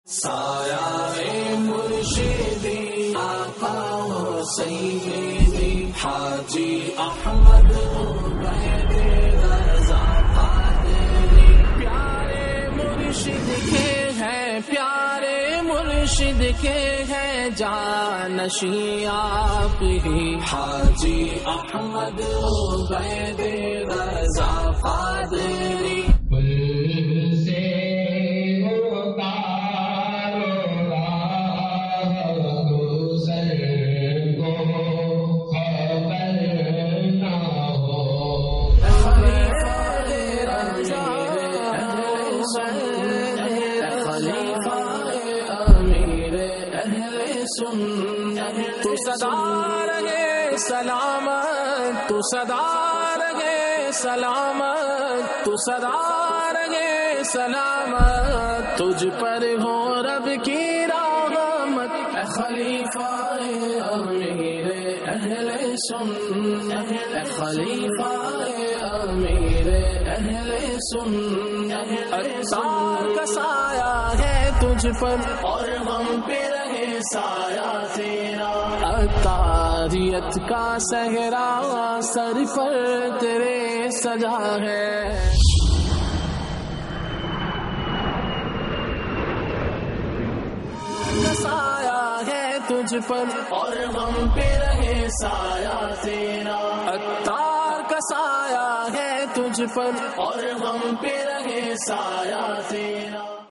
سایہ مرشدی آقا و سیدی حاجی احمد عبید رضا قادری، پیارے مرشد کے ہیں، پیارے مرشد کے ہیں جانشین آپ ہی، حاجی احمد عبید رضا قادری۔ تو صدا رہے سلامت، تو صدا رہے سلامت، تو صدا رہے سلامت، تجھ پر ہو رب کی رحمت، اے خلیفہ امیر اہل سنت، اے خلیفہ امیر اہل سنت، عطار کا سایہ ہے تجھ پر اور ہم پہ رہے سایہ تیرا، عطاریت کا صحرا سر پر تیرے سجا ہے، سایہ ہے تجھ پر اور ہم پہ رہے سایہ تیرا، عطار کا سایہ ہے تجھ پر اور ہم پہ رہے سایہ تیرا۔